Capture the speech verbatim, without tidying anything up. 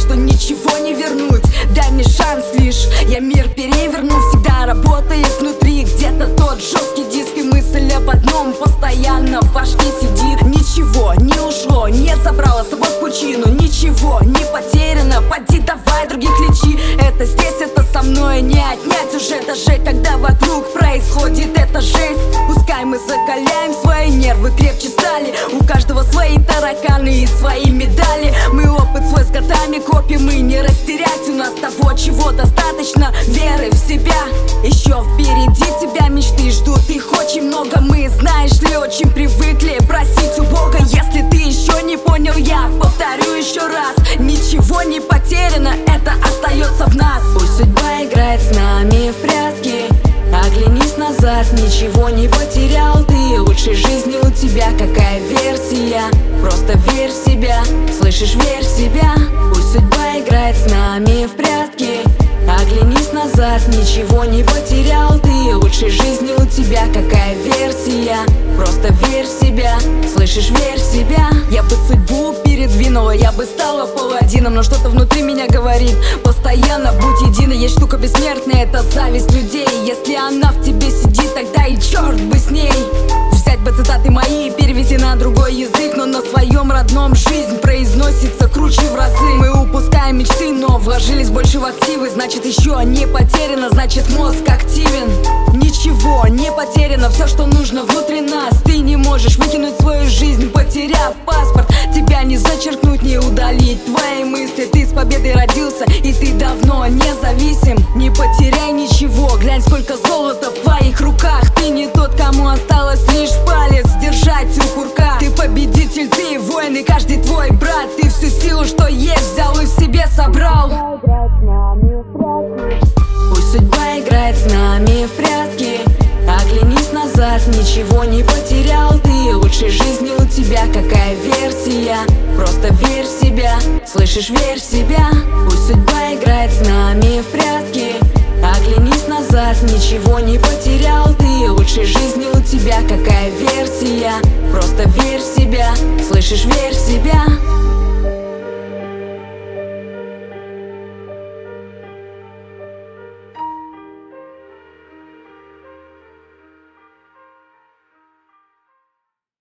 что ничего не вернуть. Дай мне шанс лишь, я мир переверну. Всегда работает внутри где-то тот жесткий диск, и мысль об одном постоянно в башке сидит. Ничего не ушло, не забрала с собой в пучину. Ничего не потеряно, поди давай других лечи. Это здесь, это со мной не отнять уже даже, когда вокруг происходит эта жесть. Пускай мы закаляем свои нервы, крепче стали. У каждого свои тараканы и свои медали. Мы опыт свой с годами копим, и не растерять у нас того, чего достаточно. Веры в себя, еще впереди тебя мечты ждут. Их очень много, мы, знаешь ли, очень привыкли просить у Бога. Если ты еще не понял, я повторю еще раз: ничего не потеряно, это остается в нас. Пусть судьба играет с нами в прятки, оглянись назад, ничего не потерял ты. Лучшей жизни у тебя какая версия? Просто верь в себя, слышишь, верь в себя. Пусть судьба играет с нами в прятки, оглянись назад, ничего не потерял ты. Лучшей жизни у тебя какая версия? Просто верь в себя, слышишь, верь в себя. Я бы судьбу передвинула, я бы стала паладином, но что-то внутри меня говорит: постоянно будь единой. Есть штука бессмертная, это зависть людей. Если она в тебе сидит, тогда и черт бы с ней. Взять бы цитаты мои и перевести на другой язык, но на своем родном жизнь произносится круче в разы. Мы упускаем мечты, но вложились больше в активы. Значит, еще не потеряно, значит, мозг активен. Ничего не потеряно, все, что нужно внутри нас. Ты не можешь выкинуть свою жизнь, потеряв паспорт. Тебя не зачеркнуть, не удалить твои мысли. Ты с победой родился, и ты давно независим. Не потеряй ничего, глянь, сколько золота в твоих руках. Ты не тот, кому осталось лишь палец держать у курка. Ты победитель, ты воин, и каждый твой брат. Ты всю силу, что есть, взял и в себе собрал. Пусть судьба играет с нами в прятки, оглянись назад, ничего не потерял ты. Лучшей жизни у тебя какая версия? Просто верь в себя, слышишь, верь в себя. Пусть судьба играет с нами в прятки, оглянись назад, ничего не потерял ты. Лучшей жизни у тебя какая версия? Просто верь в себя, слышишь, верь в себя.